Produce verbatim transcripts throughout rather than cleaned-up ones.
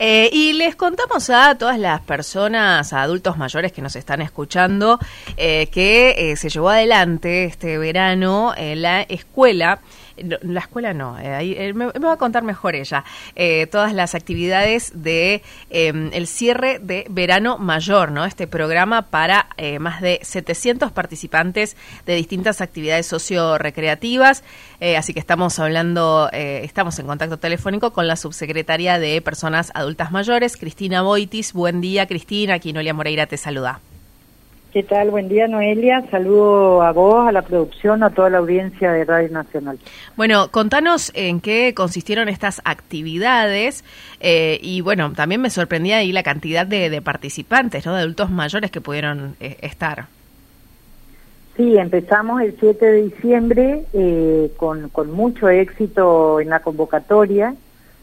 Eh, y les contamos a todas las personas, a adultos mayores que nos están escuchando, eh, que eh, se llevó adelante este verano eh, la escuela. No, la escuela no, eh, ahí, eh, me, me va a contar mejor ella, eh, todas las actividades de eh, el cierre de Verano Mayor, ¿no? Este programa para eh, más de setecientos participantes de distintas actividades socio-recreativas, eh, así que estamos hablando, eh, estamos en contacto telefónico con la subsecretaria de Personas Adultas Mayores, Cristina Boitis. Buen día, Cristina, aquí Noelia Moreira te saluda. ¿Qué tal? Buen día, Noelia. Saludo a vos, a la producción, a toda la audiencia de Radio Nacional. Bueno, contanos en qué consistieron estas actividades eh, y, bueno, también me sorprendía ahí la cantidad de, de participantes, ¿no?, de adultos mayores que pudieron eh, estar. Sí, empezamos el siete de diciembre eh, con, con mucho éxito en la convocatoria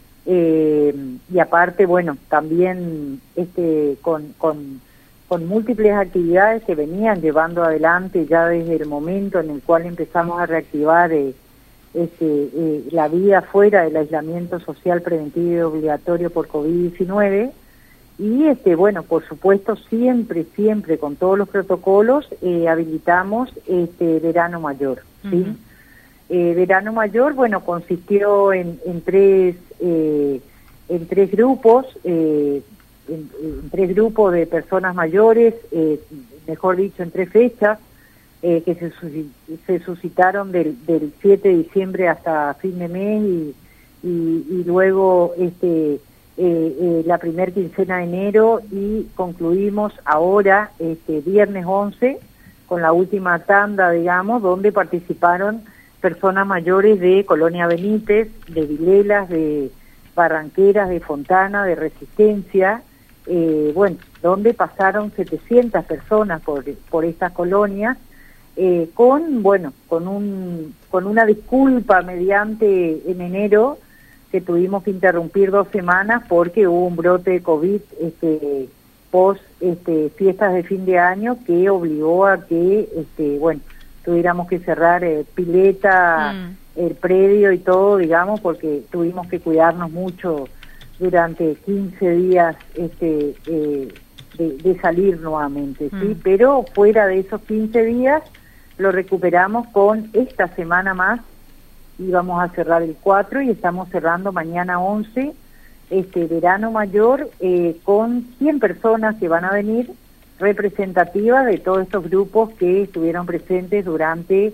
eh, y aparte, bueno, también este con... con con múltiples actividades que venían llevando adelante ya desde el momento en el cual empezamos a reactivar eh, este, eh, la vida fuera del aislamiento social preventivo y obligatorio por COVID diecinueve y este bueno, por supuesto siempre, siempre con todos los protocolos eh, habilitamos este Verano Mayor, ¿sí? Uh-huh. eh, Verano Mayor, bueno, consistió en, en tres eh, en tres grupos, eh, En, en tres grupos de personas mayores, eh, mejor dicho, en tres fechas, eh, que se, se suscitaron del, del siete de diciembre hasta fin de mes y, y, y luego este eh, eh, la primer quincena de enero y concluimos ahora, este viernes once, con la última tanda, digamos, donde participaron personas mayores de Colonia Benítez, de Vilelas, de Barranqueras, de Fontana, de Resistencia. Eh, bueno, donde pasaron setecientas personas por por estas colonias, eh, con bueno, con un con una disculpa mediante en enero que tuvimos que interrumpir dos semanas porque hubo un brote de COVID este post este fiestas de fin de año que obligó a que este bueno, tuviéramos que cerrar eh, pileta, mm. el predio y todo, digamos, porque tuvimos que cuidarnos mucho durante quince días este eh, de, de salir nuevamente, ¿sí? Mm. Pero fuera de esos quince días lo recuperamos con esta semana más y vamos a cerrar el cuatro y estamos cerrando mañana once este Verano Mayor eh, con cien personas que van a venir representativas de todos estos grupos que estuvieron presentes durante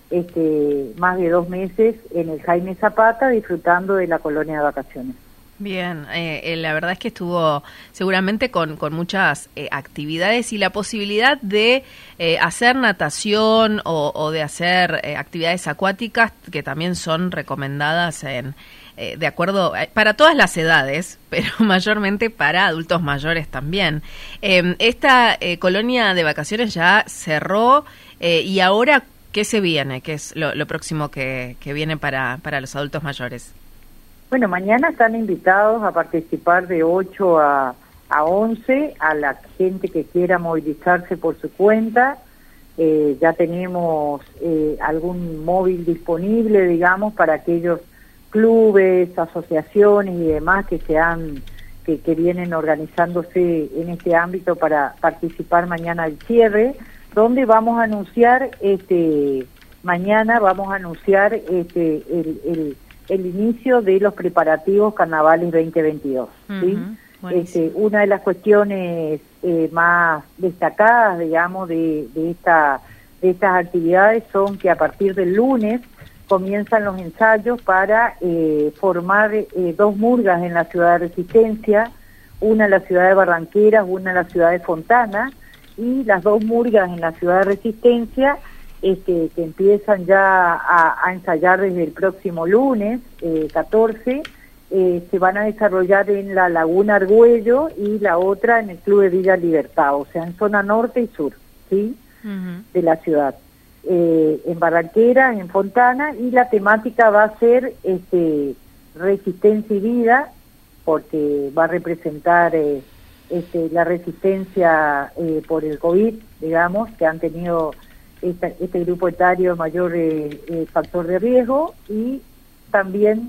este más de dos meses en el Jaime Zapata disfrutando de la colonia de vacaciones. Bien, eh, eh, la verdad es que estuvo seguramente con, con muchas eh, actividades y la posibilidad de eh, hacer natación o, o de hacer eh, actividades acuáticas que también son recomendadas en eh, de acuerdo eh, para todas las edades, pero mayormente para adultos mayores también. Eh, esta eh, colonia de vacaciones ya cerró eh, y ahora, ¿qué se viene? ¿Qué es lo, lo próximo que, que viene para, para los adultos mayores? Bueno, mañana están invitados a participar de ocho a once, a la gente que quiera movilizarse por su cuenta. Eh, ya tenemos eh, algún móvil disponible, digamos, para aquellos clubes, asociaciones y demás que se han, que, que vienen organizándose en este ámbito para participar mañana al cierre, donde vamos a anunciar, este, mañana vamos a anunciar este el, el el inicio de los preparativos carnavales veinte veintidós, ¿sí? Uh-huh, este, una de las cuestiones eh, más destacadas, digamos, de, de, esta, de estas actividades son que a partir del lunes comienzan los ensayos para eh, formar eh, dos murgas en la ciudad de Resistencia, una en la ciudad de Barranqueras, una en la ciudad de Fontana, y las dos murgas en la ciudad de Resistencia Este, que empiezan ya a, a ensayar desde el próximo lunes, eh, catorce, eh, se van a desarrollar en la Laguna Argüello y la otra en el Club de Villa Libertad, o sea, en zona norte y sur, ¿sí? Uh-huh. De la ciudad. Eh, en Barranqueras, en Fontana, y la temática va a ser este, resistencia y vida, porque va a representar eh, este, la resistencia eh, por el COVID, digamos, que han tenido Este, este grupo etario mayor eh, eh, factor de riesgo, y también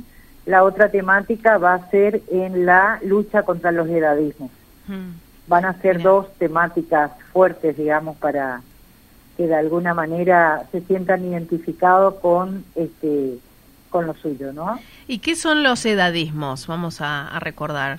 la otra temática va a ser en la lucha contra los edadismos. Mm. Van a ser Bien. dos temáticas fuertes, digamos, para que de alguna manera se sientan identificados con este con lo suyo, ¿no? ¿Y qué son los edadismos? Vamos a, a recordar.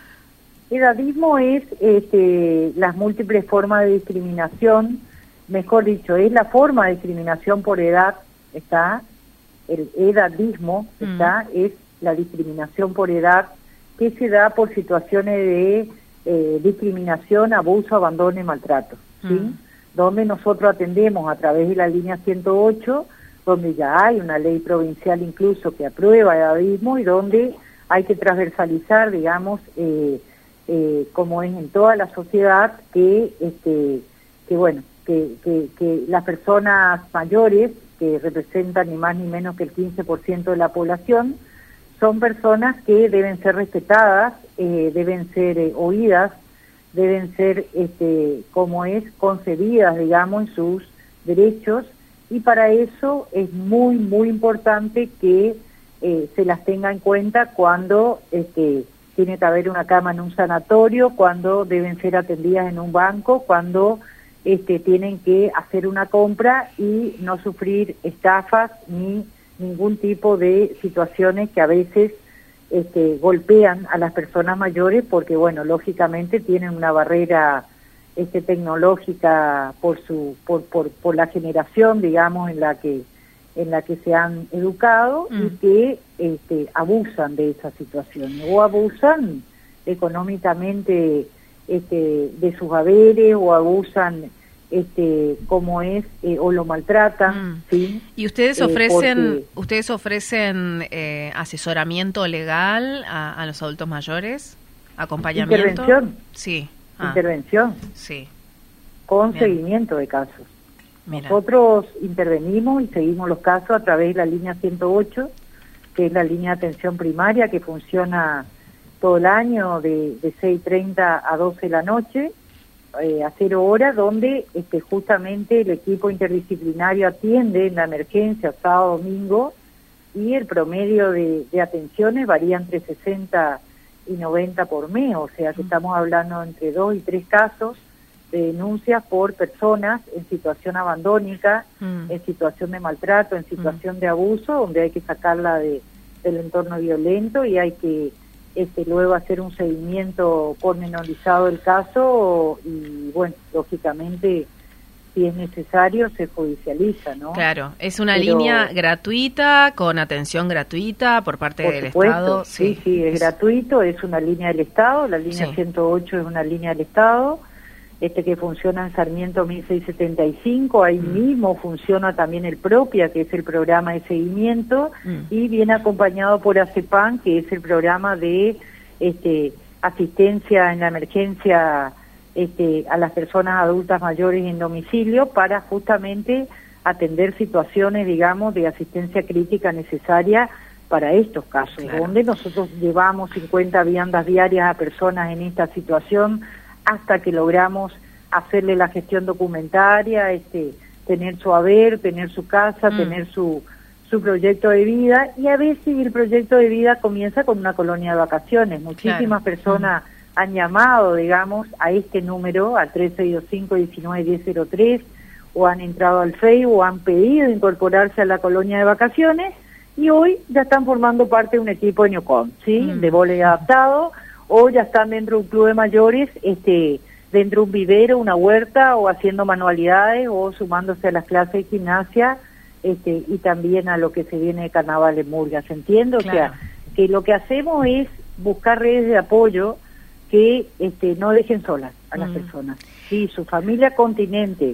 Edadismo es este, las múltiples formas de discriminación, mejor dicho, es la forma de discriminación por edad, está, el edadismo, mm. está, es la discriminación por edad que se da por situaciones de eh, discriminación, abuso, abandono y maltrato, ¿sí? Mm. Donde nosotros atendemos a través de la línea ciento ocho, donde ya hay una ley provincial incluso que aprueba edadismo y donde hay que transversalizar, digamos, eh, eh, como es en toda la sociedad, que, este, que bueno, que, que, que las personas mayores, que representan ni más ni menos que el quince por ciento de la población, son personas que deben ser respetadas, eh, deben ser eh, oídas, deben ser, este, como es, concedidas, digamos, en sus derechos, y para eso es muy, muy importante que eh, se las tenga en cuenta cuando este, tiene que haber una cama en un sanatorio, cuando deben ser atendidas en un banco, cuando este, tienen que hacer una compra y no sufrir estafas ni ningún tipo de situaciones que a veces este, golpean a las personas mayores porque, bueno, lógicamente tienen una barrera este, tecnológica por su por, por por la generación, digamos, en la que en la que se han educado mm. y que este, abusan de esa situación o abusan económicamente este, de sus haberes o abusan este como es eh, o lo maltratan, mm. ¿sí? Y ustedes ofrecen eh, porque, ustedes ofrecen eh, asesoramiento legal a, a los adultos mayores, acompañamiento, intervención, sí, ah. intervención, sí, con Bien. seguimiento de casos. Mira. Nosotros intervenimos y seguimos los casos a través de la línea ciento ocho, que es la línea de atención primaria que funciona todo el año de, de seis y treinta a doce de la noche. Eh, a cero horas, donde este, justamente el equipo interdisciplinario atiende en la emergencia sábado, domingo, y el promedio de, de atenciones varía entre sesenta y noventa por mes, o sea que estamos hablando entre dos y tres casos de denuncias por personas en situación abandónica, mm. en situación de maltrato, en situación mm. de abuso, donde hay que sacarla de, del entorno violento y hay que Este, luego hacer un seguimiento pormenorizado del caso y, bueno, lógicamente, si es necesario, se judicializa, ¿no? Claro, es una Pero, línea gratuita, con atención gratuita por parte por del supuesto, Estado. Sí, sí, sí, es, es gratuito, es una línea del Estado, la línea sí. ciento ocho es una línea del Estado, este que funciona en Sarmiento mil seiscientos setenta y cinco, ahí mm. mismo funciona también el PROPIA, que es el programa de seguimiento, mm. y viene acompañado por ACEPAN, que es el programa de este, asistencia en la emergencia este, a las personas adultas mayores en domicilio, para justamente atender situaciones, digamos, de asistencia crítica necesaria para estos casos, claro. donde nosotros llevamos cincuenta viandas diarias a personas en esta situación, hasta que logramos hacerle la gestión documentaria, este, tener su haber, tener su casa, mm. tener su, su proyecto de vida, y a veces el proyecto de vida comienza con una colonia de vacaciones. Muchísimas claro. personas mm. han llamado, digamos, a este número, al tres seis dos cinco, uno nueve uno cero cero tres, o han entrado al Facebook, o han pedido incorporarse a la colonia de vacaciones, y hoy ya están formando parte de un equipo de Ñocom, ¿sí? Mm. de vóley adaptado, o ya están dentro de un club de mayores, este, dentro de un vivero, una huerta, o haciendo manualidades, o sumándose a las clases de gimnasia, este, y también a lo que se viene de carnaval en Murgas, ¿entiendo? Claro. O sea, que lo que hacemos es buscar redes de apoyo que este, no dejen solas a las mm. personas. Si su familia continente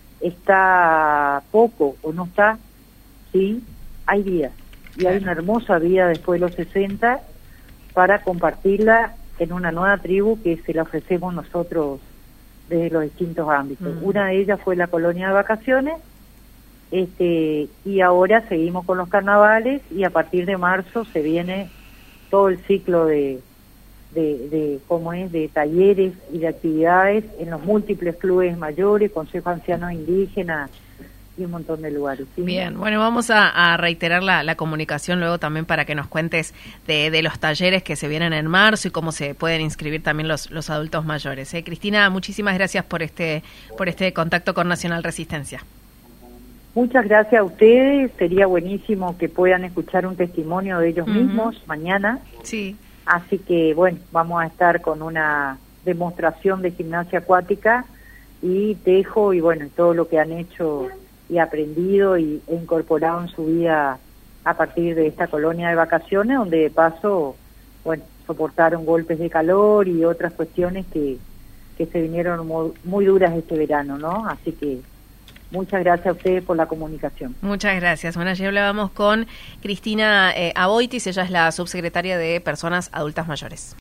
está poco o no está, sí, hay vida, y claro. hay una hermosa vida después de los sesenta para compartirla en una nueva tribu que se la ofrecemos nosotros desde los distintos ámbitos. Mm. Una de ellas fue la colonia de vacaciones, este, y ahora seguimos con los carnavales, y a partir de marzo se viene todo el ciclo de, de, de cómo es, de talleres y de actividades en los múltiples clubes mayores, Consejo Ancianos Indígenas y un montón de lugares. ¿sí? Bien, bueno, vamos a, a reiterar la, la comunicación luego también para que nos cuentes de, de los talleres que se vienen en marzo y cómo se pueden inscribir también los, los adultos mayores. ¿eh? Cristina, muchísimas gracias por este, por este contacto con Nacional Resistencia. Muchas gracias a ustedes, sería buenísimo que puedan escuchar un testimonio de ellos uh-huh. mismos mañana. Sí. Así que, bueno, vamos a estar con una demostración de gimnasia acuática y tejo y, bueno, todo lo que han hecho y aprendido y, e incorporado en su vida a partir de esta colonia de vacaciones, donde de paso, bueno, soportaron golpes de calor y otras cuestiones que, que se vinieron muy, muy duras este verano, ¿no? Así que muchas gracias a ustedes por la comunicación. Muchas gracias. Bueno, ayer hablábamos con Cristina eh, Aboitis, ella es la subsecretaria de Personas Adultas Mayores.